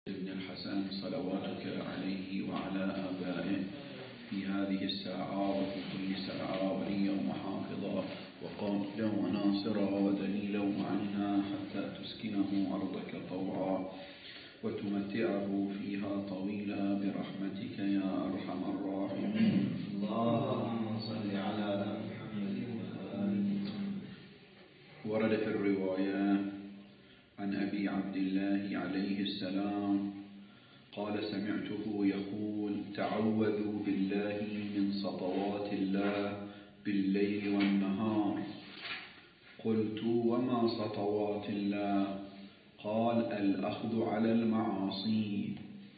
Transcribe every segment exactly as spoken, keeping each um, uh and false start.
ابن الحسن صلواتك عليه وعلى آبائه في هذه الساعة وفي كل ساعة وليا وحافظا وقائدا وناصرا ودليلا وعينا حتى تسكنه أرضك طوعا وتمتعه فيها طويلا برحمتك يا أرحم الراحمين. اللهم صل على محمد وآله. ورد في الرواية عن أبي عبد الله عليه السلام قال: سمعته يقول: تعوذوا بالله من سطوات الله بالليل والنهار. قلت: وما سطوات الله؟ قال: الأخذ على المعاصي.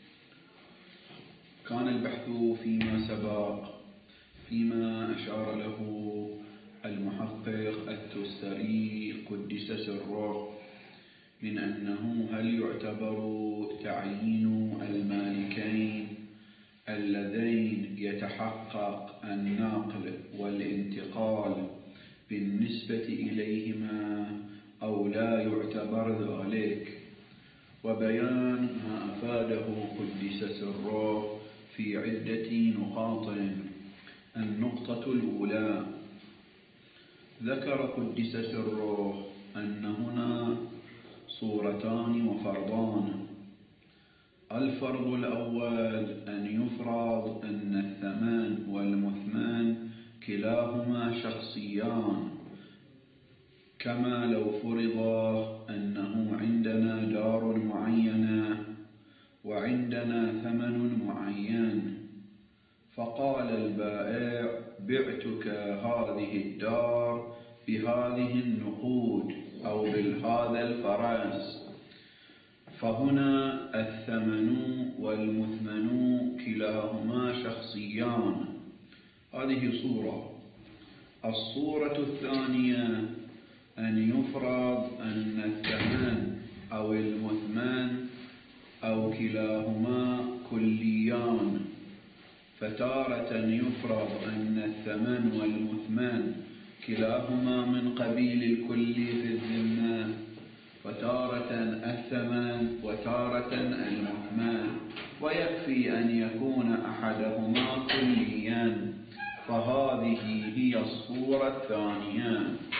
كان البحث فيما سبق فيما أشار له المحقق التستري قدس سره من أنه هل يعتبر تعيين المالكين اللذين يتحقق النقل والانتقال بالنسبة إليهما أو لا يعتبر ذلك، وبيان ما أفاده قدس سره في عدة نقاط. النقطة الأولى: ذكر قدس سره أن هنا صورتان وفرضان. الفرض الأول أن يفرض أن الثمن والمثمن كلاهما شخصيان، كما لو فرض أنه عندنا دار معينة وعندنا ثمن معين، فقال البائع: بعتك هذه الدار بهذه النقود أو بهذا الفرس، فهنا الثمن والمثمن كلاهما شخصيان. هذه صورة. الصورة الثانية أن يفرض أن الثمن أو المثمن أو كلاهما كليان، فتارة يفرض أن الثمن والمثمن كلاهما من قبيل الكل في الذمة، وتارة الثمن وتارة المثمن، ويكفي أن يكون أحدهما كليا، فهذه هي الصورة الثانية.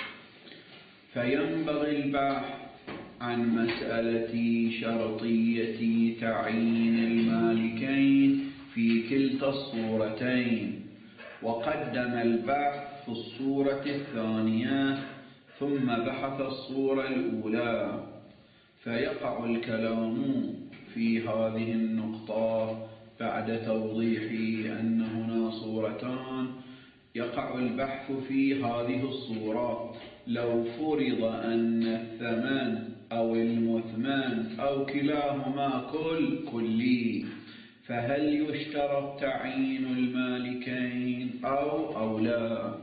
فينبغي البحث عن مسألة شرطية تعيين المالكين في كلتا الصورتين، وقدم البحث في الصورة الثانية ثم بحث الصورة الأولى. فيقع الكلام في هذه النقطة بعد توضيح أن هنا صورتان. يقع البحث في هذه الصورة: لو فرض أن الثمن أو المثمن أو كلاهما كل كلي، فهل يشترط تعيين المالكين أو أو لا؟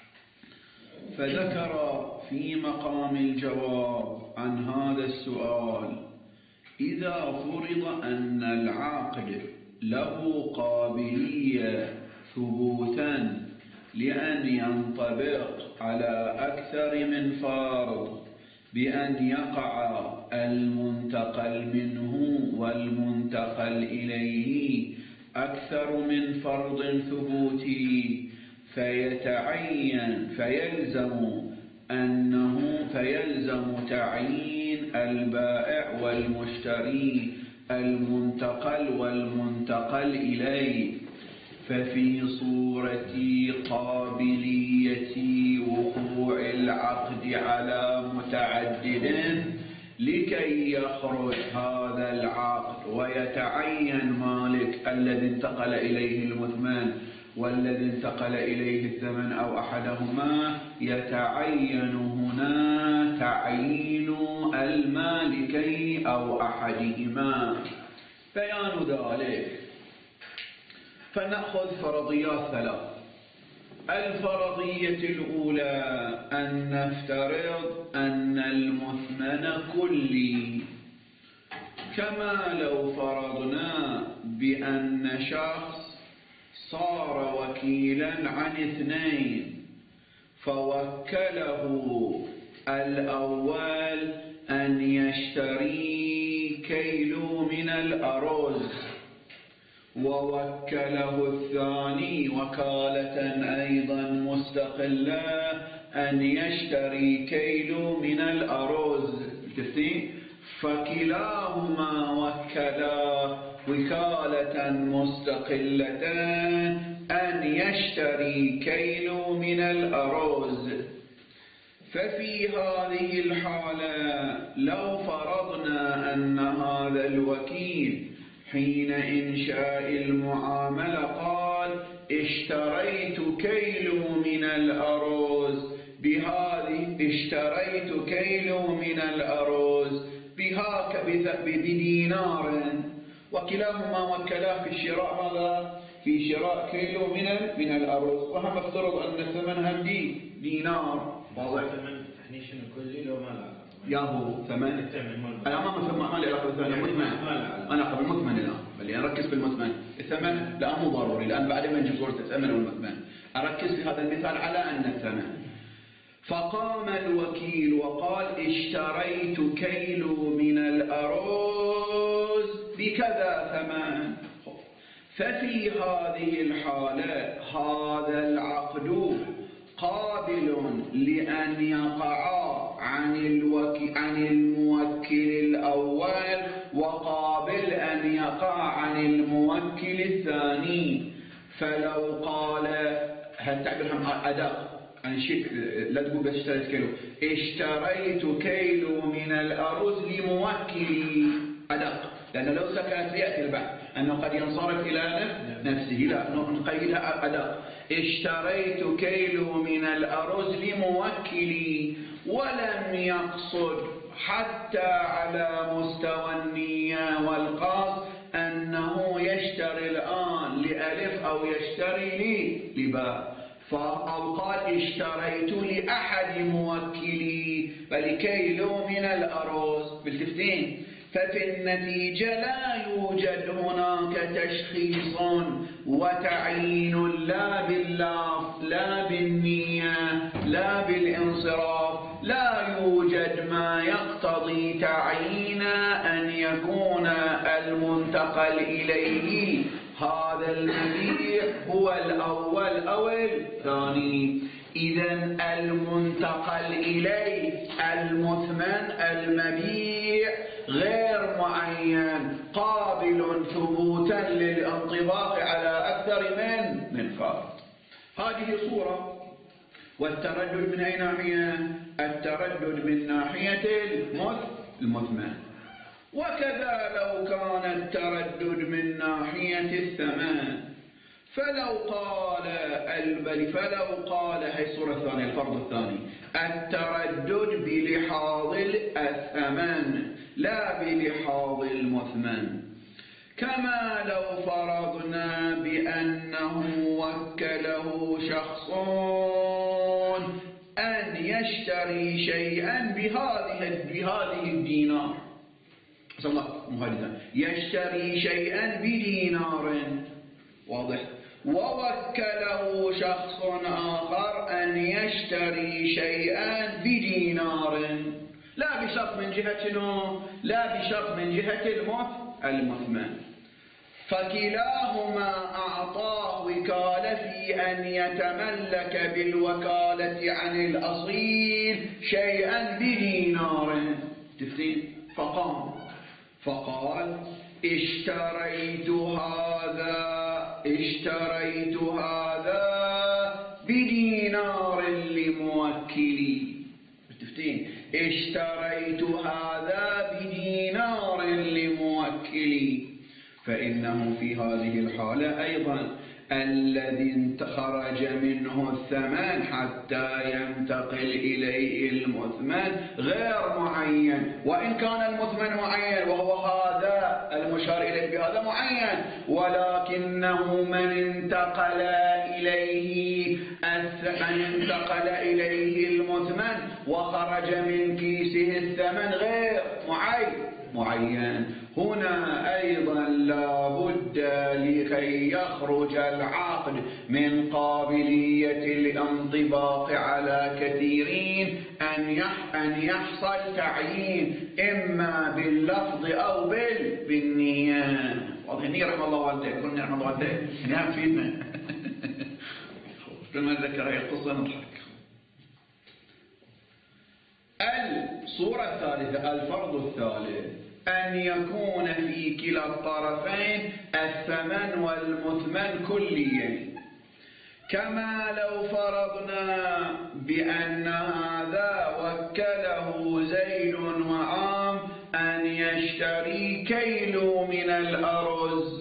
فذكر في مقام الجواب عن هذا السؤال: إذا فرض أن العقد له قابلية ثبوتا لأن ينطبق على أكثر من فرض، بأن يقع المنتقل منه والمنتقل إليه أكثر من فرض ثبوتي، فيتعين فيلزم أنه فيلزم تعيين البائع والمشتري المنتقل والمنتقل إليه. ففي صورة قابلية وقوع العقد على متعدد، لكي يخرج هذا العقد ويتعين مالك الذي انتقل إليه المثمن والذي انتقل إليه الثمن أو أحدهما، يتعين هنا تعيين المالكين أو أحدهما. بيان ذلك: فنأخذ فرضيات ثلاث. الفرضية الأولى أن نفترض أن المثمن كلي، كما لو فرضنا بأن شخص صار وكيلا عن اثنين، فوكله الأول أن يشتري كيلو من الأرز، ووكله الثاني وكالة أيضا مستقلة أن يشتري كيلو من الأرز. فكلاهما وكلا وكالة مستقلة أن يشتري كيلو من الأرز. ففي هذه الحالة لو فرضنا أن هذا الوكيل حين إنشاء المعاملة قال اشتريت كيلو من الأرز بهذه اشتريت كيلو من الأرز بهاك بدينار، وكلاهما وكلا في الشراء ماذا؟ في شراء كيلو من من الأرز، وهم افترض أن الثمن هم دي دينار. واضح؟ ثمن احنا شنو كل لو ما لا يا هو ثمن الثمن أنا ما مثل ما لي علاقة بالثمن المثمن، أنا قبل المثمن الآن بل أركز في المثمن. الثمن لا مو ضروري لأن بعد ما نجيب صورة الثمن والمثمن، أركز في هذا المثال على أن الثمن. فقام الوكيل وقال اشتريت كيلو من الأرز بكذا ثمن. ففي هذه الحالة هذا العقد قابل لأن يقع عن الوكيل عن الموكل الأول، وقابل أن يقع عن الموكل الثاني. فلو قال هل تعبيرهم أدق عن شيء لا تقول بس اشتريت كيلو، اشتريت كيلو من الأرز لموكلي أدق، لأن لو سكنت يأتي البحث أنه قد ينصرف إلى نفسه، لا نقيدها أدق. اشتريت كيلو من الأرز لموكلي، ولم يقصد حتى على مستوى النية والقصد أنه يشتري الآن لألف أو يشتري لي لباء، أو قال اشتريت لأحد موكلي فلكيلو من الأرز بالتفتين. ففي النتيجة لا يوجد هناك تشخيص وتعيين لا باللفظ لا بالنية لا بالانصراف، لا يوجد ما يقتضي تعيين أن يكون المنتقل إليه هذا المبيع هو الأول أو الثاني. إذن المنتقل إليه المثمن المبيع غير معين، قابل ثبوتا للانطباق على أكثر من من فرد. هذه صورة. والتردد من أي ناحية؟ التردد من ناحية المثمن. وكذا لو كان التردد من ناحية الثمن، فلو قال البل فلو قال هي الصورة الثانية الفرض الثاني التردد بلحاظ الثمن لا بلحاظ المثمن، كما لو فرضنا بأنه وكله شخص أن يشتري شيئا بهذه بهذه الدينار، يشتري شيئا بدينار، واضح؟ ووكله شخص آخر أن يشتري شيئا بدينار، لا بشرط من جهة شنو؟ لا بشرط من جهة المثمن. فكلاهما أعطاه وكالة في أن يتملك بالوكالة عن الأصيل شيئا بدينار. تفتين؟ فقام فقال اشتريت هذا اشتريت هذا بدينار لموكلي. تفتين؟ اشتريت هذا بدينار لموكلي. فإنه في هذه الحالة أيضا الذي خرج منه الثمن حتى ينتقل إليه المثمن غير معين، وإن كان المثمن معين وهو هذا المشار إليه بهذا معين، ولكنه من انتقل إليه من انتقل إليه المثمن وخرج من كيسه الثمن غير معين معين. هنا أيضا لا بد لكي يخرج العقد من قابلية الانطباق على كثيرين أن أن أن يحصل تعيين إما باللفظ أو بال بالنية. واضح؟ النية رحمة الله والديك، كل نعم الله والديك نعم فينا. كل ما نذكر هذه القصة نضحك. الصورة الثالثة، الفرض الثالث، أن يكون في كلا الطرفين الثمن والمثمن كليين، كما لو فرضنا بأن هذا وكله زيد وعام أن يشتري كيلو من الأرز،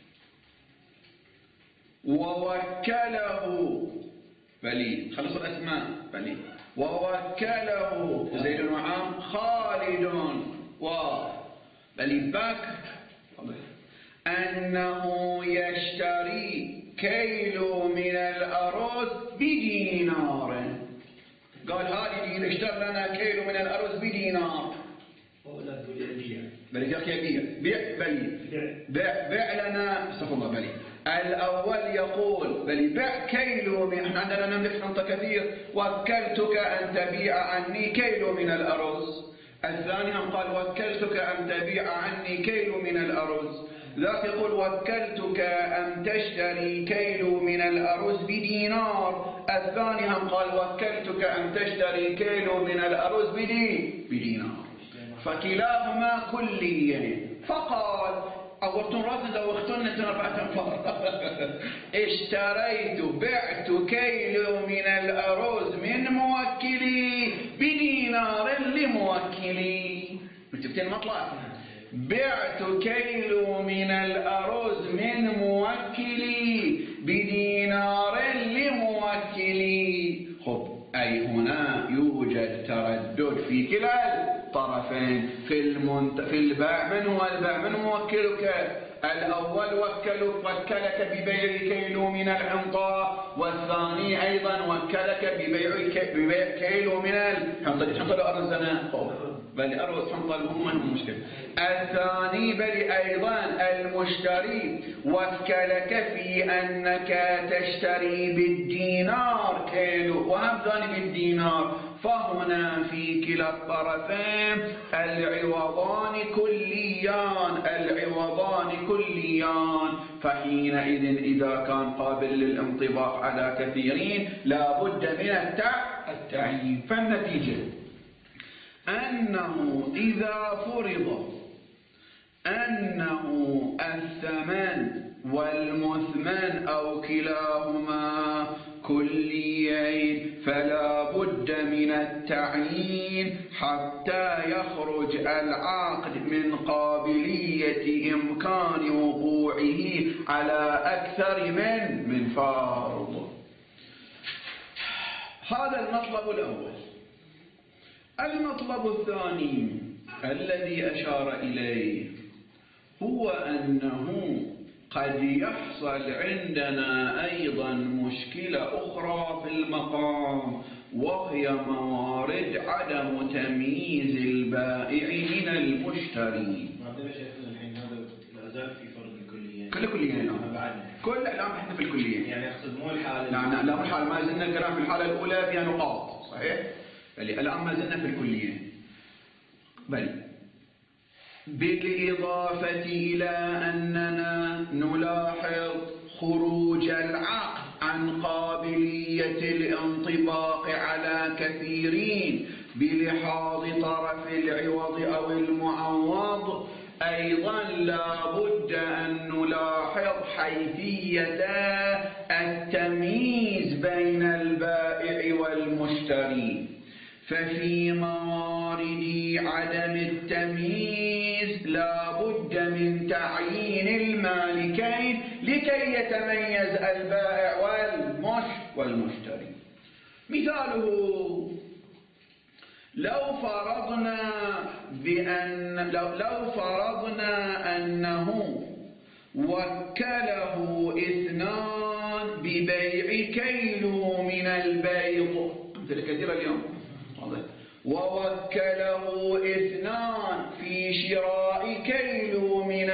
ووكله بلي خلص الأسماء بلي ووكله زيد وعام خالد و بلي بكر أنه يشتري كيلو من الأرز بدينار. قال هذه اشتر لنا كيلو من الأرز بدينار. بلي يا بيع بيع بلي بيع بيع لنا استغفر الله بلي. الأول يقول بلي بيع كيلو من، احنا عندنا نملك حنطة كثير، وكلتك أن تبيع عني كيلو من الأرز. الثاني قال وكلتك أن تبيع عني كيلو من الأرز. ذاك يقول وكلتك أن تشتري كيلو من الأرز بدينار. الثاني هم قال وكلتك أن تشتري كيلو من الأرز بدينار، فكلاهما كليين. فقال أورتون راسن لو اختن تنفعتن فقط. اشتريت بعت كيلو من الأرز من موكلي بدينار لموكلي. جبتين مطلع. بعت كيلو من الأرز من موكلي بدينار لموكلي. خب أي هنا يوجد تردد في كلا الطرفين. في المنت... في الباع، من هو الباع؟ من موكلك؟ الأول وكلك وكلك ببيع كيلو من الحنطة، والثاني أيضا وكلك ببيع, ك... ببيع كيلو من الحنطة. الحنطة لأرزنا بل أرز حنطة الأمة المشكلة. الثاني بل أيضا المشتري وكلك في أنك تشتري بالدينار كيلو، وهم ثاني بالدينار. فهنا في كلا الطرفين العوضان كليان، العوضان كليان. فحينئذ إذا كان قابل للانطباق على كثيرين لا بد من التعيين. فالنتيجة أنه إذا فرض أنه الثمن والمثمن أو كلاهما كليين فلا بد من التعيين حتى يخرج العقد من قابلية إمكان وقوعه على أكثر من من فرض. هذا المطلب الأول. المطلب الثاني الذي أشار إليه هو أنه قد يحصل عندنا أيضا مشكلة أخرى في المقام، وهي موارد عدم تمييز البائع من المشتري. في فرض الكليين. كل كليين كل الآن احنا في الكليين. يعني أقصد مو الحالة. لا لا لا مو الحالة، ما زلنا الكلام في الحالة الأولى فيها نقاط صحيح؟ بل الآن ما زلنا في الكليين. بل بالإضافة إلى أننا نلاحظ خروج العقد عن قابلية الانطباق على كثيرين بلحاظ طرف العوض أو المعوض، أيضا لا بد أن نلاحظ حيثية التمييز بين البائع والمشتري. ففي موارد عدم التمييز لا بد من تعيين المالكين لكي يتميز البائع والمشتري. مثاله لو فرضنا بأن لو, لو فرضنا أنه وكله اثنان ببيع كيلو من البيض، مثل كثير اليوم، ووكله اثنان في شراء كيلو من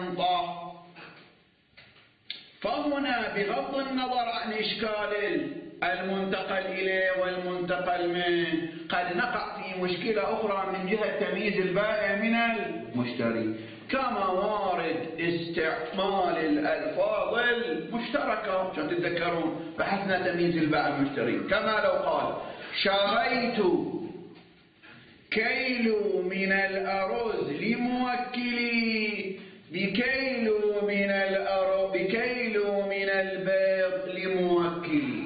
الحنطة. فهنا بغض النظر عن إشكال المنتقل إليه والمنتقل منه. قد نقع في مشكلة أخرى من جهة تمييز البائع من المشتري، كما وارد استعمال الألفاظ المشتركة. عشان تتذكرون بحثنا تمييز البائع المشتري، كما لو قال شريت كيلو من الأرز لموكلي بكيلو من الأرز بكيلو من البيض لموكلي.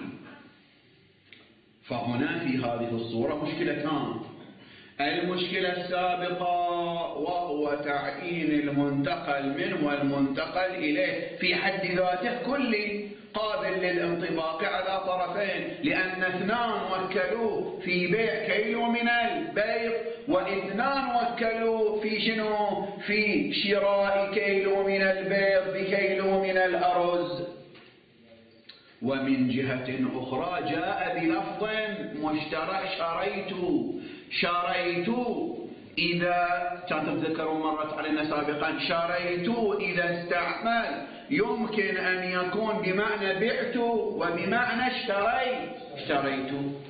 فهنا في هذه الصورة مشكلتان. المشكلة السابقة وهو تعيين المنتقل منه والمنتقل إليه في حد ذاته كلي قابل للانطباق على طرفين، لأن اثنان وكلوا في بيع كيلو من البيض، واثنان وكلوا في شنو؟ في شراء كيلو من البيض بكيلو من الأرز. ومن جهة أخرى جاء بلفظ مشترك شريت شريت إذا كانت تذكرون مرت علينا سابقا، شريت إذا استعمل يمكن أن يكون بمعنى بعت وبمعنى اشتريت اشتريت.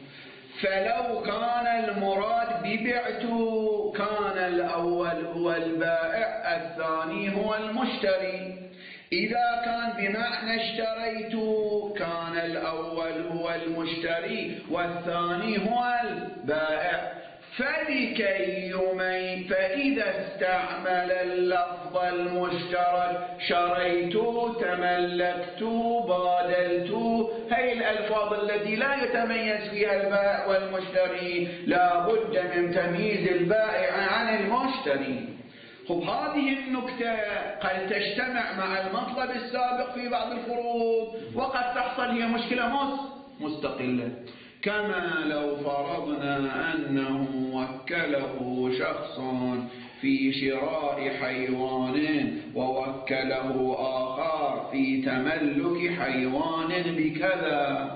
فلو كان المراد ببعت كان الأول هو البائع الثاني هو المشتري. إذا كان بمعنى اشتريت كان الأول هو المشتري والثاني هو البائع. فلكي يميز، فإذا استعمل اللفظ المشترك شريت تملكت بادلت، هي الألفاظ التي لا يتميز فيها البائع والمشتري لا بد من تمييز البائع عن المشتري. خب هذه النكتة قد تجتمع مع المطلب السابق في بعض الفروض، وقد تحصل هي مشكلة مستقلة. كما لو فرضنا أنه وكله شخص في شراء حيوان ووكله آخر في تملك حيوان بكذا،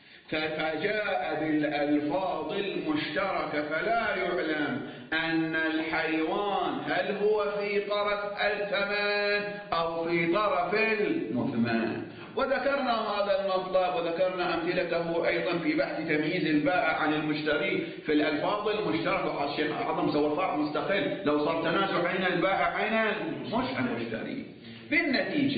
فجاء بالألفاظ المشتركة فلا يعلم أن الحيوان هل هو في طرف الثمن أو في طرف المثمن. وذكرنا هذا المطلب وذكرنا أمثلته أيضا في بحث تمييز البائع عن المشتري في الألفاظ المشتركة. الشيخ أعظم سوى فرع مستقل لو صار تنازع بين البائع عين مش المشتري. بالنتيجة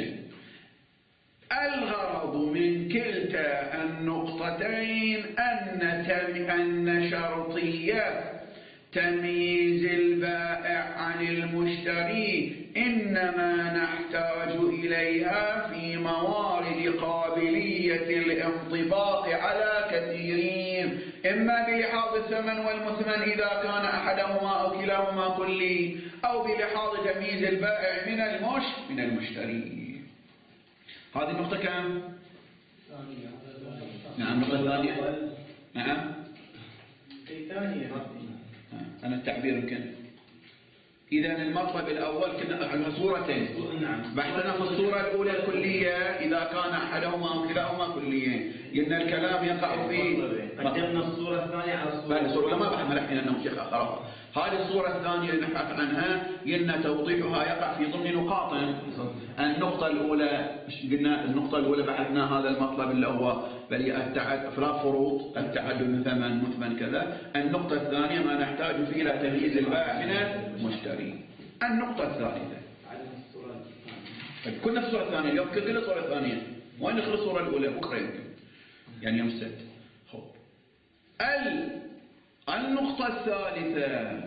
الغرض من كلتا النقطتين أن أن شرطية تمييز البائع عن المشتري إنما نحتاج إليها في موارد قابلية الانطباق على كثيرين، إما بلحاظ الثمن والمثمن إذا كان أحدهما أو كلاهما كلي، أو بلحاظ تمييز البائع من المش من المشتري. هذه النقطة كم؟ نعم النقطة الثانية. نعم الثانية أنا التعبير يمكن. إذا المطلب الأول كنا على صورتين. بحثنا في الصورة الأولى الكلية إذا كان أحدهما أو كلاهما كليين، إن الكلام يقع في قدمنا الصورة الثانية على الصورة الأولى. ما بحثنا الحين أنه شيخ آخر. هذه الصورة الثانية اللي نبحث عنها ين توضيحها يقع في ضمن نقاط. النقطة الأولى قلنا النقطة الأولى بحثنا هذا المطلب اللي هو بل التعد افراد فروض التعدد ثمن مثمن كذا. النقطة الثانية ما نحتاج فيه إلى تمييز البائع من المشتري. النقطة الثالثة كنا في الصورة الثانية اليوم كل الصورة الثانية وين نخلص الصورة الأولى بكرة يمكن يعني يوم السبت. ال النقطة الثالثة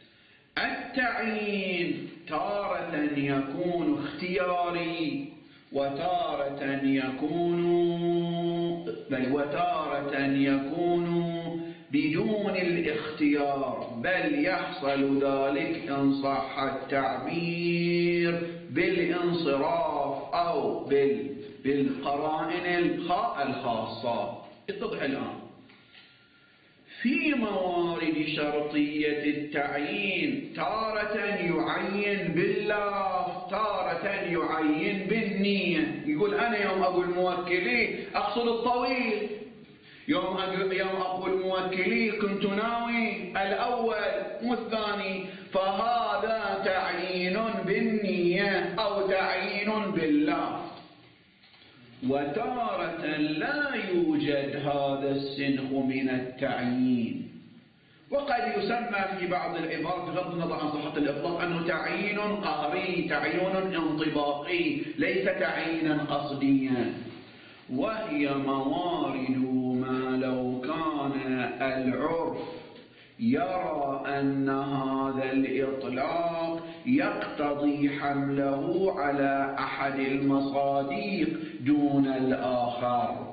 التعيين تارة يكون اختياري وتارة يكون بل وتارة يكون بدون الاختيار، بل يحصل ذلك إن صح التعبير بالانصراف أو بال بالقرائن الخاصة. اتضح الآن في موارد شرطية التعيين تارة يعين باللفظ تارة يعين بالنية. يقول أنا يوم أقول موكلي أقصد الطويل، يوم يوم أقول موكلي كنت ناوي الأول والثاني، فهذا تعيين بالنية أو تعيين باللفظ. وتارة لا يوجد هذا السنخ من التعيين. وقد يسمى في بعض العبارات بغض النظر عن صحة الإطلاق أنه تعيين قهري، تعيين انطباقي، ليس تعيينا قصديا. وهي موارد ما لو كان العرف يرى أن هذا الإطلاق يقتضي حمله على أحد المصادق دون الآخر،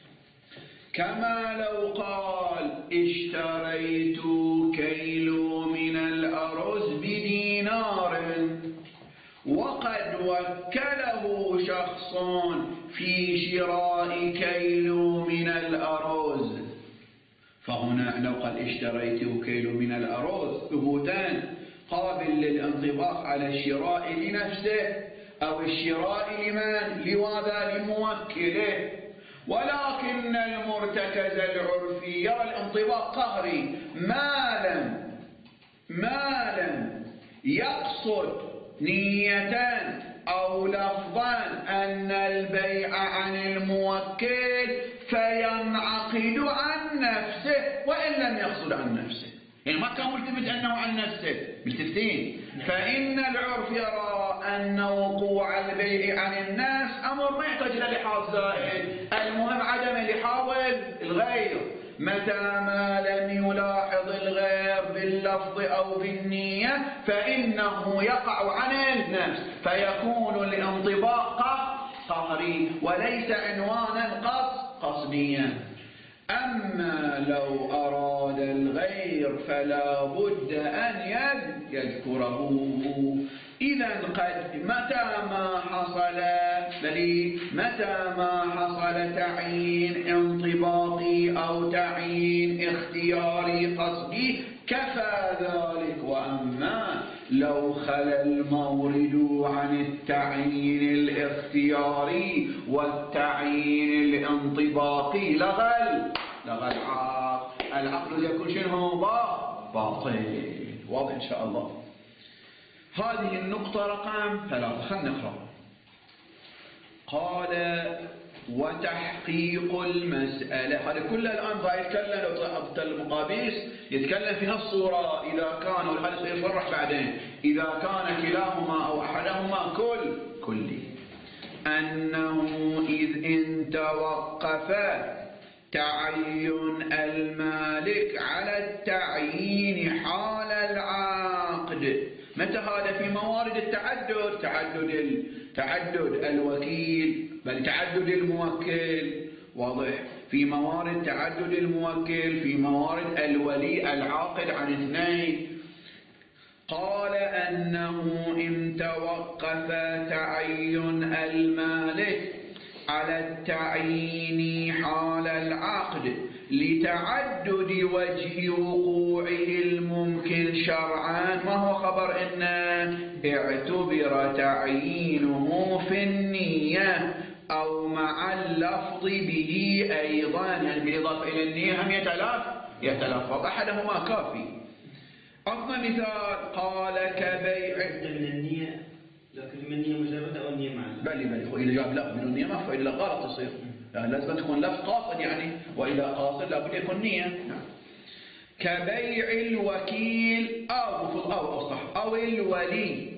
كما لو قال اشتريت كيلو من الأرز بدينار، وقد وكله شخص في شراء كيلو من الأرز. فهنا لو قال اشتريت كيلو من الأرز ثبوتان قابل للانطباق على الشراء لنفسه أو الشراء لمن؟ لماذا؟ لموكله. ولكن المرتكز العرفي يرى الانطباق قهري ما لم ما لم يقصد نية أو لفظا أن البيع عن الموكل فينعقد عن نفسه وإن لم يقصد عن نفسه، يعني ما كان ملتفت أنه عن نفسه ملتفتين. فإن العرف يرى أن وقوع البيع عن الناس أمر ما يحتاج إلى لحاظ زائد، المهم عدم لحاظ الغير. متى ما لم يلاحظ الغير باللفظ أو بالنية فإنه يقع عن النفس، فيكون الانطباق قهري وليس عنوانا قصديا. أما لو أراد الغير فلا بد أن يذكره. إذا قد متى ما حصل بل متى ما حصل تعيين انطباقي أو تعيين اختياري قصدي كفى ذلك. وأما لو خلا المورد عن التعيين الاختياري والتعيين الانطباقي لغل لغى العقل. العقل يكون شنو؟ باطل. واضح إن شاء الله. هذه النقطة رقم ثلاثة. خلنا نقرأ. قال وتحقيق المسألة. هذا كله الآن ضاع يتكلم. لو طلبت المقابيس يتكلم في هالصورة إذا كان، والحديث سيصرح بعدين، إذا كان كلاهما أو أحدهما كل كلي، أنه إذ إن توقف تعين المالك على التعيين حال العقد. متى هذا؟ في موارد التعدد، تعدد تعدد الوكيل بل تعدد الموكل. واضح. في موارد تعدد الموكل، في موارد الولي العاقد عن اثنين. قال أنه إن توقف تعين المالك على التعيين حال العقد لتعدد وجه وقوعه الممكن شرعا، ما هو خبر إن اعتبر تعيينه في النية أو مع اللفظ به أيضا، يعني بالإضافة إلى النية هم يتلف يتلفظ أحدهما كافي. أعطنا مثال. قال كبيع من النية، لكن من النية مجردة أو النية معها. بلي بلي وإذا جاب لفظ من النية ما فإلا غلط يصير، يعني لازم تكون لفظ قاصد، يعني وإذا قاصد لابد يكون نية. نعم. كبيع الوكيل أو أو صح أو الولي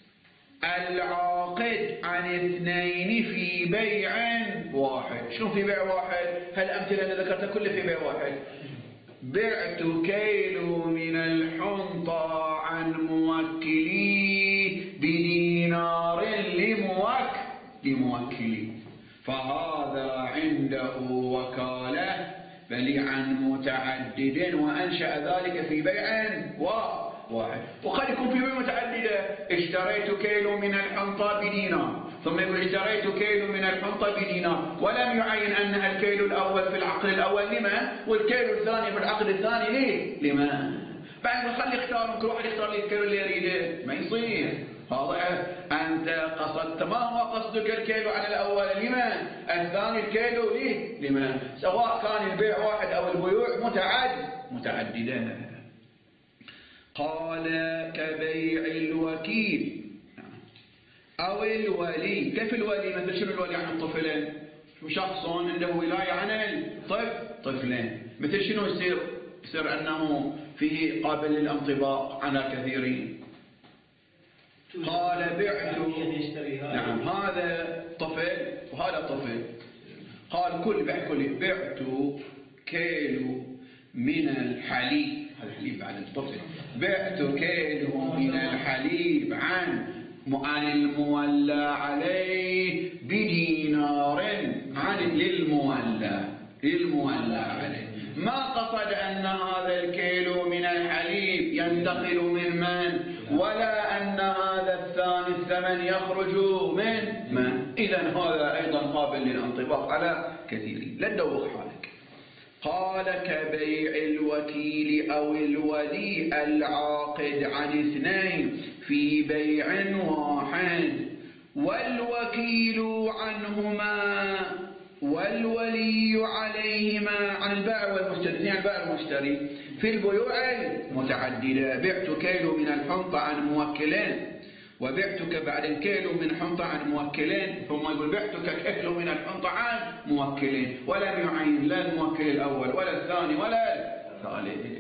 العاقد عن اثنين في بيع واحد. شنو في بيع واحد؟ هالأمثلة اللي ذكرتها كلها في بيع واحد. بعت كيلو من الحنطة عن موكلي بدينار لموك لموكلي، فهذا عنده وكالة بل عن متعدد وأنشأ ذلك في بيع واحد. وقد يكون في بيع متعددة. اشتريت كيلو من الحنطة بدينار، ثم يقول اشتريت كيلو من الحنطة بدينار، ولم يعين أن الكيلو الأول في العقد الأول لمن، والكيلو الثاني في العقد الثاني ليه؟ لمن؟ بعد خلي يختار، كل واحد يختار لي الكيلو اللي يريده، ما يصير. هذا أنت قصدت، ما هو قصدك الكيلو على الأول لمن؟ الثاني الكيلو ليه؟ لمن؟ سواء كان البيع واحد أو البيوع متعدد متعددة. قال كبيع الوكيل أو الولي. كيف الولي؟ مثل شنو الولي عن الطفلين؟ شخص عنده ولاية عن الطفل طفلين، مثل شنو يصير؟ يصير أنه فيه قابل للانطباق على كثيرين. قال بعت، نعم هذا طفل وهذا طفل، قال كل بعت كل بعت كيلو من الحليب، هذا الحليب بعد الطفل، بعت كيلو من الحليب عن عن المولى عليه بدينار، عن للمولى للمولى عليه. ما قصد أن هذا الكيلو من الحليب ينتقل من من، ولا أن هذا الثاني الثمن يخرج من من. إذن هذا أيضا قابل للانطباق على كثيرين. لا تدوخ حالك. قال كبيع الوكيل أو الولي العاقد عن اثنين في بيع واحد، والوكيل عنهما والولي عليهما عن البائع والمشتري، عن البائع والمشتري في البيوع المتعددة. بعت كيلو من الحنطة عن موكلين، وبعتك بعد الكيلو من حنطة عن موكلين، ثم يقول بعتك كيلو من الحنطة عن موكلين، ولم يعين لا الموكل الأول ولا الثاني ولا الثالث.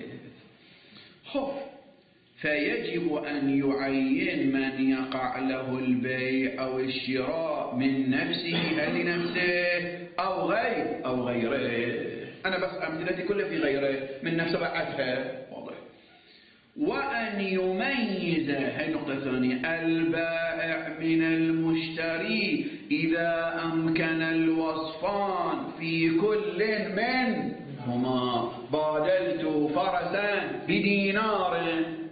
خف فيجب أن يعين من يقع له البيع أو الشراء من نفسه هل لنفسه أو غير أو غيره. أنا بس أمثلتي كلها في غيره، من نفسه بعدها واضح. وأن يميز، هذه النقطة الثانية، البائع من المشتري إذا أمكن الوصفان في كل منهما. بادلت فرسا بدينار،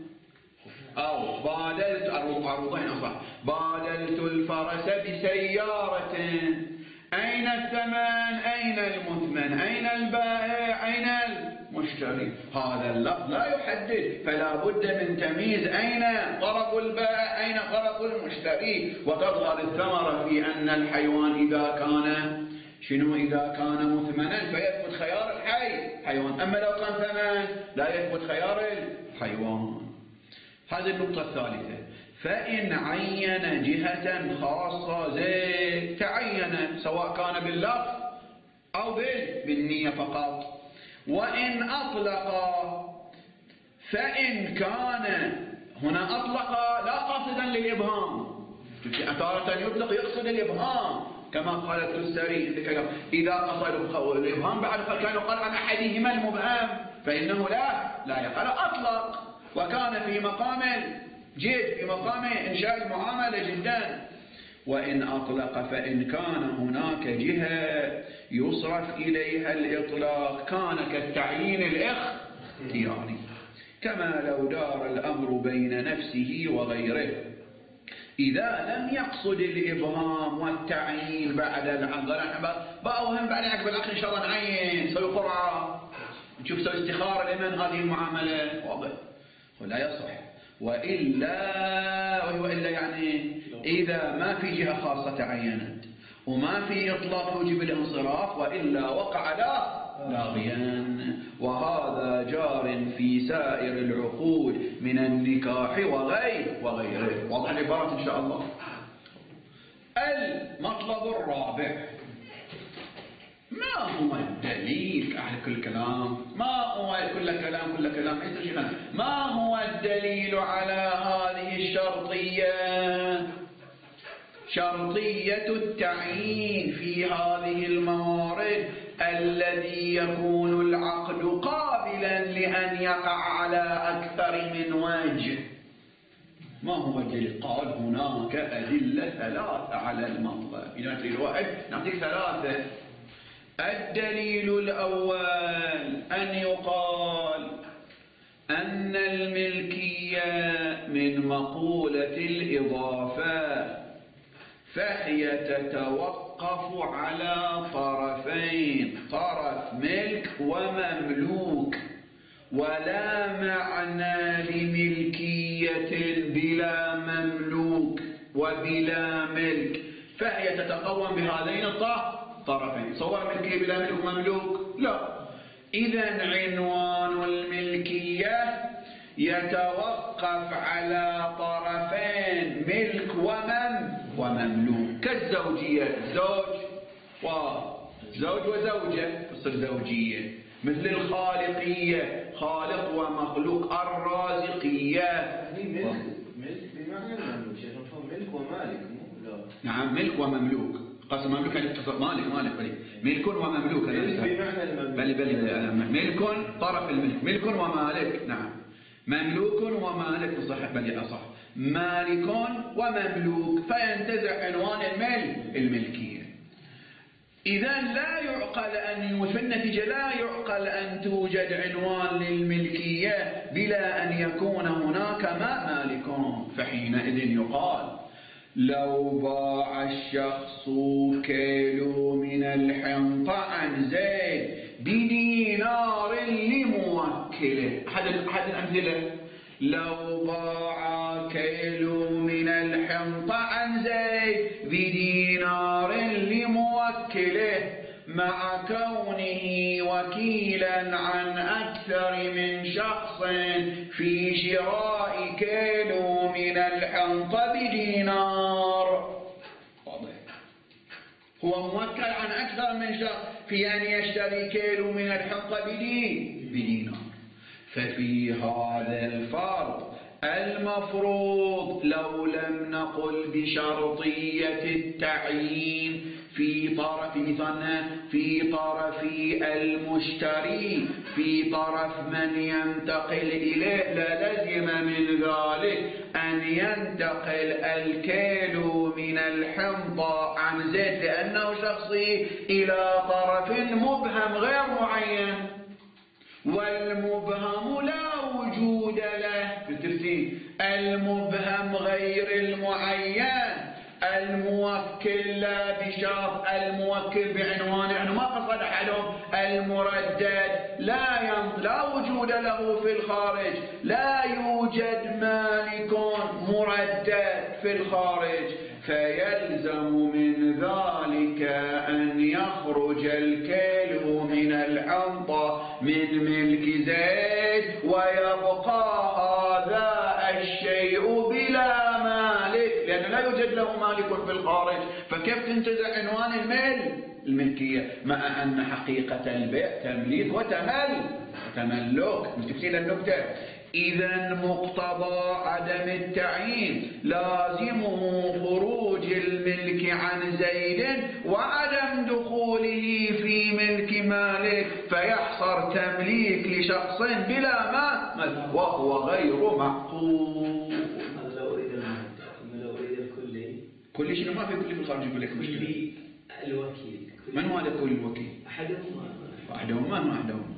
أو بادلت عروضين أصح، بادلت الفرس بسيارة. أين الثمن؟ أين المثمن؟ أين البائع؟ أين المشتري؟ هذا اللفظ لا يحدد، فلا بد من تمييز أين غرض البائع أين غرض المشتري. وتظهر الثمرة في أن الحيوان إذا كان شنو؟ إذا كان مثمنا فيثبت خيار الحي حيوان، أما لو كان ثمن لا يثبت خيار الحيوان. هذه النقطة الثالثة. فإن عين جهة خاصة زي تعين، سواء كان باللفظ أو بالنية فقط. وإن أطلق، فإن كان هنا أطلق لا قاصدا للإبهام، تارة يطلق يقصد الإبهام كما قالت السري، إذا قصد الإبهام بعد فكان قال عن أحدهما المبهم فإنه لا لا يقال. أطلق وكان في مقام جد، في مقام إنشاء المعاملة جدا. وإن أطلق فإن كان هناك جهة يصرف إليها الإطلاق كان كالتعيين الاختياري، كما لو دار الأمر بين نفسه وغيره. إذا لم يقصد الإبهام والتعيين بعد العقد، بأوهم بعد عقد العقد إن شاء الله نعين سوي قرعة نشوف سوي استخارة لمن هذه المعاملة، واضح ولا يصح. وإلا وإلا يعني إذا ما في جهة خاصة تعينت وما في إطلاق يوجب الانصراف، وإلا وقع لا لاغيا. وهذا جار في سائر العقود من النكاح وغير وغيره. واضح العبارة إن شاء الله. المطلب الرابع، ما هو الدليل على كل كلام؟ ما هو كل كلام كل كلام ما هو الدليل على هذه الشرطية، شرطية التعيين في هذه الموارد الذي يكون العقد قابلا لأن يقع على أكثر من وجه؟ ما هو الدليل؟ قال هناك أدلة ثلاثة على المطلب. إذا نعطي الواحد نعطيك ثلاثة. الدليل الأول أن يقال أن الملكية من مقولة الإضافة، فهي تتوقف على طرفين، طرف ملك ومملوك، ولا معنى لملكية بلا مملوك وبلا ملك، فهي تتقوم بهذين الطرفين. صور ملكية بلا ملك ومملوك لا. إذن عنوان الملكية يتوقف على طرفين ملك ومن ومملوك، كالزوجية، زوج وزوج وزوجة تصير زوجية. مثل الخالقية، خالق ومخلوق. الرازقية ملك ملك بمعنى المملوك، شيخ مفهوم ملك ومالك مو لا. نعم ملك ومملوك. قسم مملوك يعني مالك مالك بلي ملك ومملوك. ملك بمعنى المملوك. بلي بلي ملك طرف الملك، ملك ومالك. نعم مملوك ومالك صح بلي أصح. مالك ومملوك فينتزع عنوان الملك الملكية. إذا لا يعقل أن في النتيجة لا يعقل أن توجد عنوان للملكية بلا أن يكون هناك ما مالكون. فحينئذ يقال لو باع الشخص كيلو من الحنطة عن زيد بدينار لموكله. أحد أحد الأمثلة لو باع كيلو من الحنطة عن زيد بدينار لموكله مع كونه وكيلا عن أكثر من شخص في شراء كيلو من الحنطة بدينار. واضح. هو موكل عن أكثر من شخص في أن يشتري كيلو من الحنطة بدينار. ففي هذا الفرض المفروض لو لم نقل بشرطية التعيين في طرف مثلا في طرف المشتري في طرف من ينتقل إليه للزم من ذلك أن ينتقل الكيلو من الحنطة عن زيد لأنه شخصي إلى طرف مبهم غير معين، والمبهم لا وجود له بالترتيب. المبهم غير المعين، الموكل لا بشرط، الموكل بعنوان يعني ما قصد أحدهم. المردد لا ينط... لا وجود له في الخارج، لا يوجد مالك مردد في الخارج، فيلزم من ذلك أن يخرج الكيلو من الحنطة من ملك زيد ويبقى هذا الشيء بلا مالك لأنه لا يوجد له مالك في الخارج. فكيف تنتزع عنوان الملك الملكية مع أن حقيقة البيع تمليك وتمل وتملك. مستفيدين النكتة. إذا مقتضى عدم التعيين لازمه خروج الملك عن زيد وعدم دخوله في ملك مالك، فيحصل تمليك لشخص بلا ما وهو غير معقول. هذا لو أريد المادة، أما لو أريد الكلي كل شيء ما في كل في الخارج يقول لك مشكلة. الوكيل من هو هذا كل الوكيل؟ أحدهما أحدهما ما أحدهما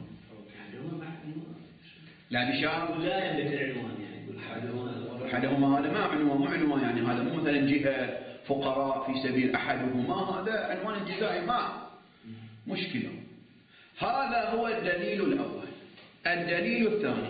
لا بشرط لا يملك العنوان يعني يقول أحدهما أحدهما هذا ما عنوان مو عنوان يعني هذا مو مثلا جهة فقراء في سبيل أحدهما هذا عنوان انتزاعي ما مشكلة. هذا هو الدليل الأول. الدليل الثاني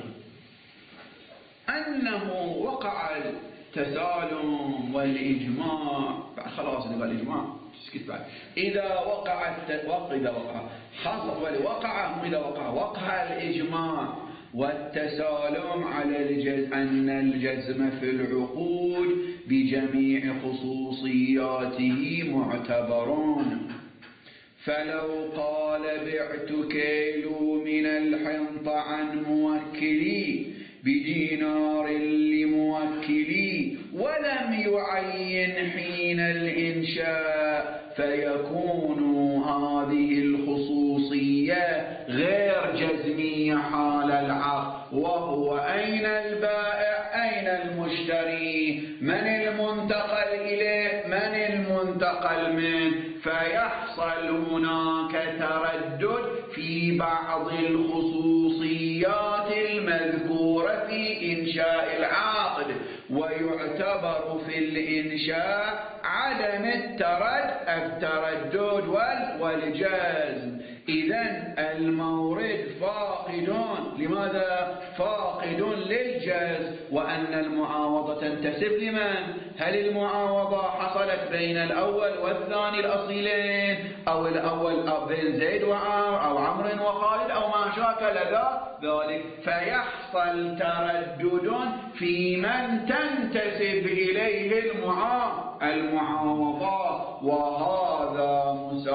أنه وقع التسالم والإجماع. خلاص إذا قال الإجماع سكت بعد. إذا وقع التوقع إذا وقع حصل وقع إذا وقع وقع الإجماع والتسالم على الجزم أن الجزم في العقود بجميع خصوصياته معتبرون. فلو قال بعت كيلو من الحنطة عن موكلي بدينار لموكلي ولم يعين حين الإنشاء فيكون هذه الخصوصية غير جزمية حال العقد. وهو أين البائع أين المشتري من المنتقل إليه من المنتقل منه، فيحصل هناك تردد في بعض الخصوصيات المذكورة في إنشاء العقد، ويعتبر في الإنشاء عدم الترد التردد والجزم. إذن المورد فاقدون. لماذا فاقد للجزم؟ وأن المعاوضة تنتسب لمن؟ هل المعاوضة حصلت بين الأول والثاني الأصيلين أو الأول بين زيد وعمر أو عمرو وخالد أو ما شاكل ذلك؟ فيحصل تردد في من تنتسب إليه المعاوضة، وهذا مساو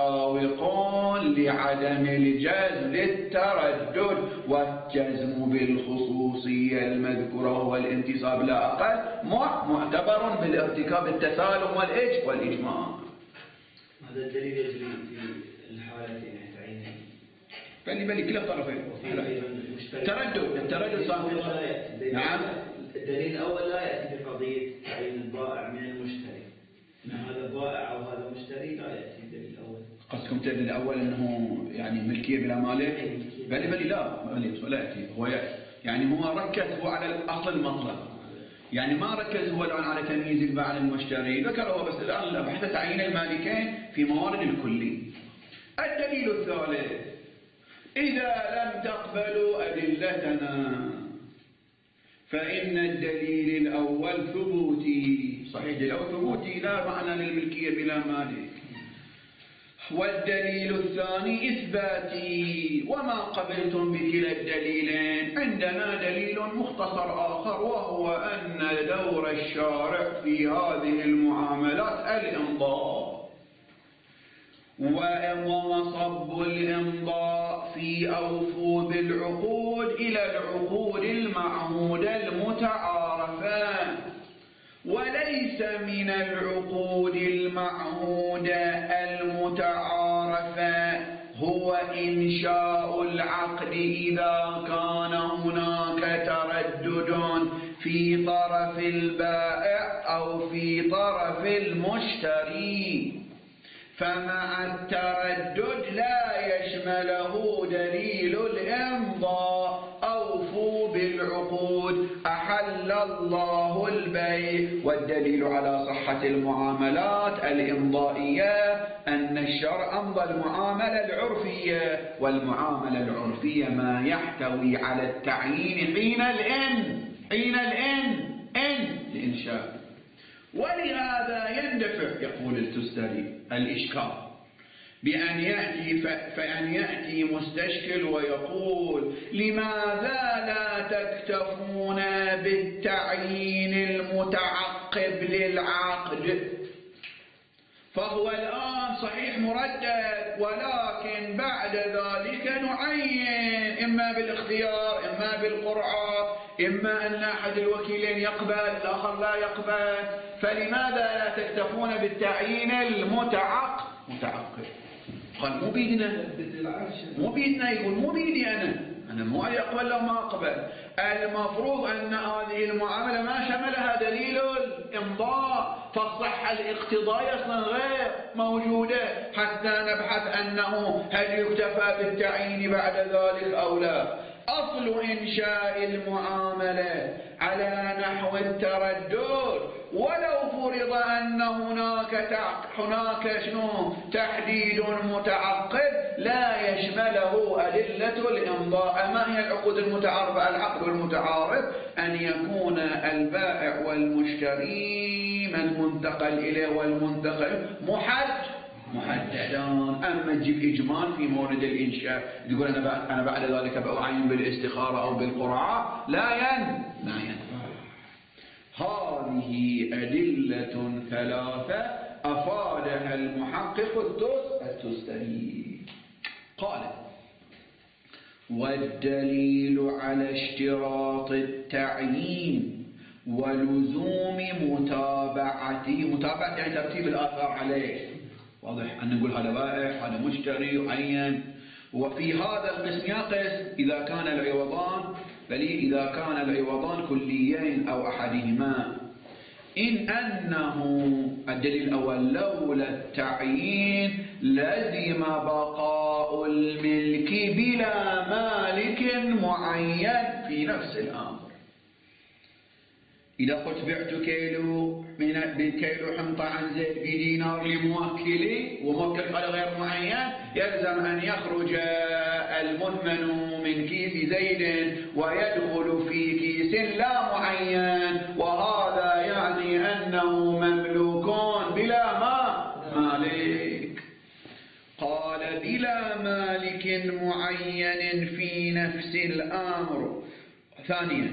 موافقون لعدم الجزم التردد، والجزم بالخصوصية المذكورة هو الانتساب لا أقل معتبر بالارتكاب التسالم والإج والإجماع. هذا الدليل يجري في الحالتين تعيين بلي بلي كلا طرفين. تردد التردد صار. نعم. الدليل الأول لا يأتي بقضية تعيين البائع من المشتري، هذا بائع أو هذا مشتري لا يأتي الدليل الأول. قصدكم الدليل الأول أنه يعني ملكية بلا مالك؟ بلي بلي لا بلي لا يأتي. هو يعني هو ركز هو على الأصل المطلق، يعني ما ركز هو الآن على تمييز البائع عن المشتري، ذكر هو بس الآن بحث تعيين المالكين في موارد الكلي. الدليل الثالث: إذا لم تقبلوا أدلتنا فإن الدليل الأول ثبوتي. صحيح الدليل الأول ثبوتي لا معنى للملكية بلا مالك. والدليل الثاني إثباتي. وما قبلتم بكلا الدليلين. عندنا دليل مختصر آخر، وهو أن دور الشارع في هذه المعاملات الإمضاء، ومصب الإمضاء في أوفوا بالعقود إلى العقود المعهودة المتعارفة، وليس من العقود المعهودة المتعارفة هو إنشاء العقد إذا كان هناك تردد في طرف البائع أو في طرف المشتري، فمع التردد لا يشمله دليل الإمضاء. أوفوا بالعقود أحل الله البيع. والدليل على صحة المعاملات الإمضائية أن الشرع أمضى المعاملة العرفية، والمعاملة العرفية ما يحتوي على التعيين حين الإن حين الإن إن لإنشاء. ولهذا يندفع، يقول التستري، الإشكال بأن يأتي فأن يأتي مستشكل ويقول: لماذا لا تكتفون بالتعيين المتعقب للعقد؟ فهو الآن صحيح مردد، ولكن بعد ذلك نعين إما بالاختيار إما بالقرعة، إما أن أحد الوكيلين يقبل الآخر لا يقبل. فلماذا لا تكتفون بالتعيين المتعقب؟ متعقب. قال مو بيدنا، مو بيدنا. يقول مو بيدي أنا أنا مو أقبل لو ما أقبل. المفروض أن هذه المعاملة ما شملها دليل الإمضاء، فالصحة الاقتضائية أصلا غير موجودة حتى نبحث أنه هل يكتفى بالتعيين بعد ذلك أو لا. أصل إنشاء المعاملة على نحو التردد، ولو فرض أن هناك هناك شنو تحديد متعقب لا يشمله أدلة الإمضاء. ما هي العقود المتعارفة؟ العقد المتعارف أن يكون البائع والمشتري من منتقل إليه والمنتقل محدد محددان. أما تجيب إجمال في مورد الإنشاء تقول أنا أنا بعد ذلك بأعين بالاستخارة أو بالقرعة، لا ين لا ينفع. هذه أدلة ثلاثة أفادها المحقق التستري. قال: والدليل على اشتراط التعيين ولزوم متابعته. متابعة يعني ترتيب الآثار عليه. واضح أن نقول هذا بائع هذا مشتري يعين. وفي هذا القسم يقس إذا كان العوضان بل إذا كان العوضان كليين أو أحدهما. إن أنه الدليل الأول لولا التعيين لزم بقاء الملك بلا مالك معين في نفس الأمر. إذا قلت بعت كيلو من بكيلو حنطة عن زيد بدينار لموكلي وموكل على غير معين، يلزم أن يخرج المثمن من كيس زيد ويدخل في كيس لا معين، وهذا يعني أنه مملوك بلا ما مالك. قال: بلا مالك معين في نفس الأمر. ثانيا: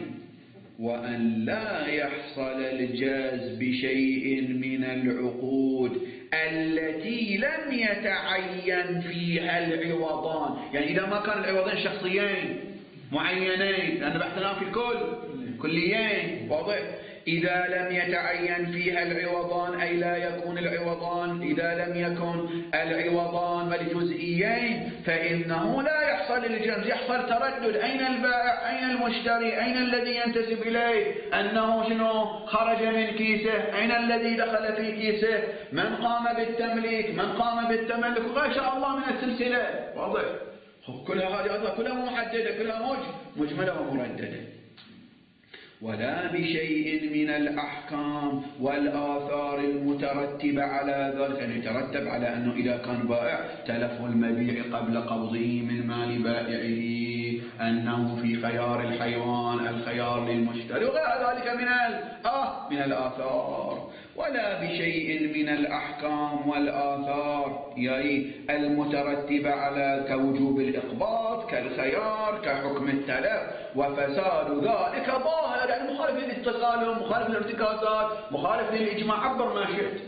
وأن لا يحصل الجاز بشيء من العقود التي لم يتعين فيها العوضان. يعني إذا ما كان العوضين شخصيين معينين، لأن بحثنا في الكل كليين، واضح؟ إذا لم يتعين فيها العوضان أي لا يكون العوضان، إذا لم يكن العوضان بل جزئيين فإنه لا يحصل الجمع، يحصل تردد. أين البائع؟ أين المشتري؟ أين الذي ينتسب إليه؟ أنه شنو خرج من كيسه؟ أين الذي دخل في كيسه؟ من قام بالتمليك؟ من قام بالتملك؟ وما شاء الله من السلسلة، واضح؟ كلها هذه كلها محددة، كلها مجملة ومرددة. ولا بشيء من الأحكام والآثار المترتبة على ذلك، يعني يترتب على أنه إذا كان بائع تلف المبيع قبل قبضه من مال بائعه، أنه في خيار الحيوان الخيار للمشتري، وغير ذلك من آه من الآثار. ولا بشيء من الأحكام والآثار يعني المترتبة على كوجوب الإقباض كالخيار كحكم التلف، وفساد ذلك ظاهر، يعني مخالف للاتصال مخالف للارتكازات مخالف للإجماع، عبر ما شئت.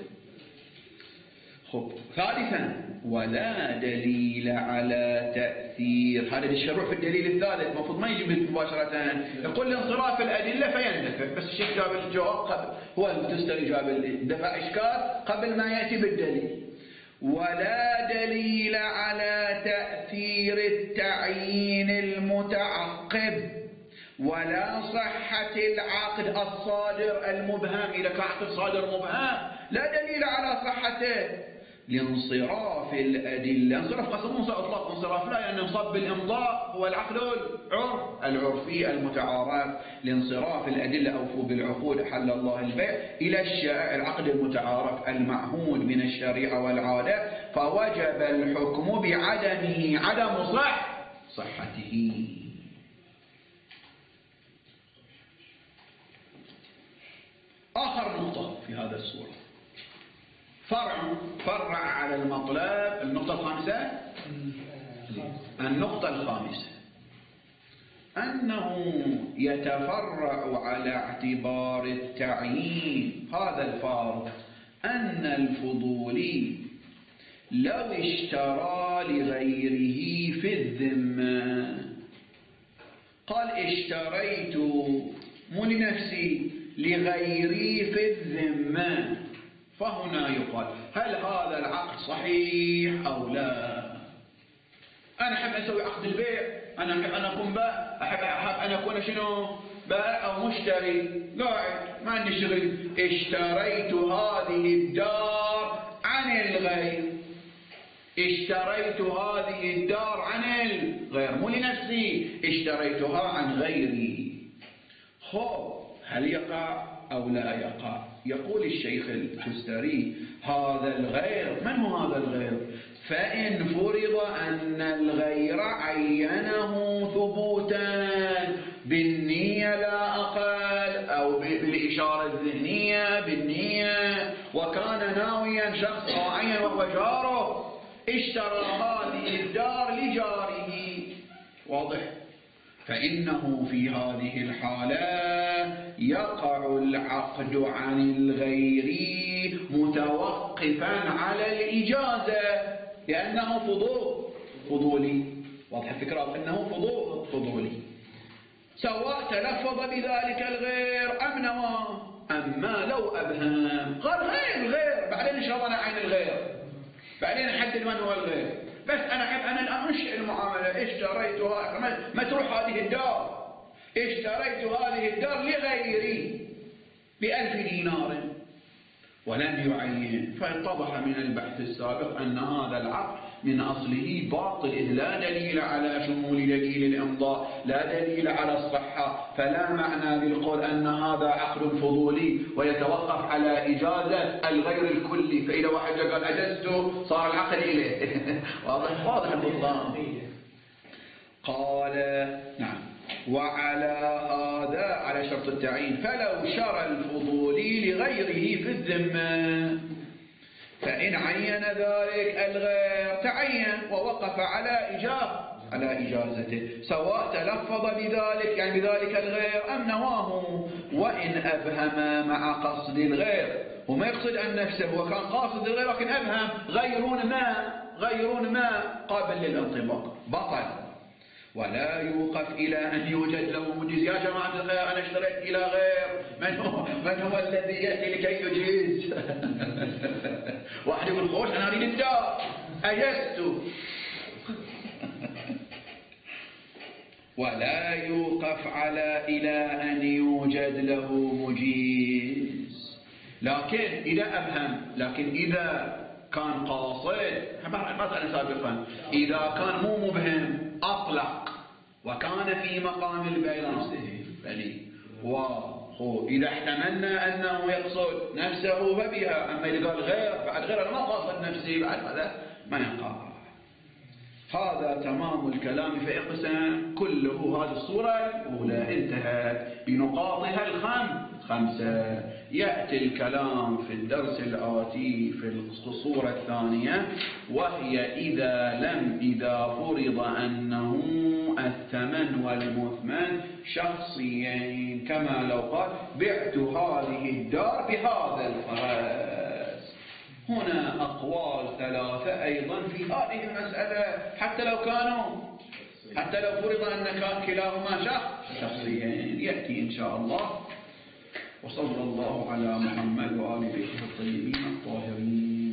خب ثالثا ولا دليل على تأثير، هذا الشروع في الدليل الثالث المفروض ما يجي مباشرة، يقول لانصراف الأدلة فيندفع، بس الشيخ جاب الجواب قبل، هو المستري جاب دفع إشكال قبل ما يأتي بالدليل. ولا دليل على تأثير التعيين المتعقب ولا صحة العقد الصادر المبهم، إذا كان عقد صادر مبهم لا دليل على صحته لانصراف الأدلة. انصراف قصد موسى أطلاق انصراف لا، لأن انصب بالإمضاء هو العقد العرف العرفي المتعارف. لانصراف الأدلة أوفوا بالعقود حل الله البيع إلى الشائع العقد المتعارف المعهود من الشريعة والعادة، فوجب الحكم بعدمه عدم صح صحته. آخر نقطة في هذا الصورة فرع فرع على المطلب. النقطة الخامسة النقطة الخامسة أنه يتفرع على اعتبار التعيين هذا الفارق أن الفضولي لو اشترى لغيره في الذمة، قال اشتريت مو لنفسي لغيري في الذمة، فهنا يقال هل هذا العقد صحيح أو لا؟ أنا أحب أسوي عقد البيع، أنا أحب أن أكون بائع، أحب أحب أن أكون شنو بائع أو مشتري، قاعد ما عندي شغل. اشتريت هذه الدار عن الغير، اشتريت هذه الدار عن الغير مو لنفسي، اشتريتها عن غيري. خب هل يقع أو لا يقع؟ يقول الشيخ التستري هذا الغير، من هو هذا الغير؟ فإن فرض أن الغير عينه ثبوتا بالنية لا أقل، أو بالإشارة الذهنية بالنية، وكان ناويا شخص معين وهو جاره، اشترى هذه الدار لجاره، واضح؟ فإنه في هذه الحالة يقع العقد عن الغير متوقفا على الإجازة، لأنه فضول فضولي، واضح الفكرة؟ أنه فضول فضولي، سواء تلفظ بذلك الغير أم نوى. أما لو أبهم قال غير غير، بعدين شرطنا عين الغير، بعدين نحدد من هو الغير، بس أنا أحب أنا الآن أنشئ المعاملة، اشتريتها ما تروح هذه الدار، اشتريت هذه الدار لغيري بألف دينار ولم يعين، فاتضح من البحث السابق أن هذا العقد من أصله باطل، إذ لا دليل على شمول دليل الإمضاء، لا دليل على الصحة، فلا معنى بالقول أن هذا عقد فضولي ويتوقف على إجازة الغير الكلي، فإذا واحد قال أجزت صار العقد إليه. واضح واضح البطلان. قال نعم وعلى هذا على شرط التعيين فلو شرى الفضولي لغيره في الذمة فإن عين ذلك الغير تعين ووقف على إجابة على إجازته، سواء تلفظ بذلك يعني بذلك الغير أم نواه، وإن أبهم مع قصد الغير وما يقصد عن نفسه، هو كان قاصد الغير لكن أبهم غيرون ما غيرون ما قابل للانطباق بطل. ولا يوقف إلى أن يوجد له مجيز. يا جماعة الخير أنا اشتريت إلى غير، من هو, من هو الذي يأتي لكي يجيز؟ واحد يقول خوش أنا أريد الدار أجزت. ولا يوقف على إلى أن يوجد له مجيز، لكن إذا أبهم، لكن إذا كان قاصد مثلا سابقا، إذا كان مو مبهم أطلق وكان في مقام البيان بلي، وإذا احتملنا أنه يقصد نفسه فبها، أما إذا قال غير بعد غير أنا ما قاصد نفسي بعد هذا ما ينقع. هذا تمام الكلام في اقسام كله. هذه الصورة الأولى انتهت بنقاطها الخمسة. يأتي الكلام في الدرس الآتي في الصورة الثانية، وهي إذا لم إذا فرض أنه الثمن والمثمن شخصيين، كما لو قال بعت هذه الدار بهذا الفرس. هنا أقوال ثلاثة أيضا في هذه المسألة، حتى لو كانوا حتى لو فرض أن كان كلاهما شخصيين. يأتي إن شاء الله. وصلى الله على محمد وآل بيته الطيبين الطاهرين.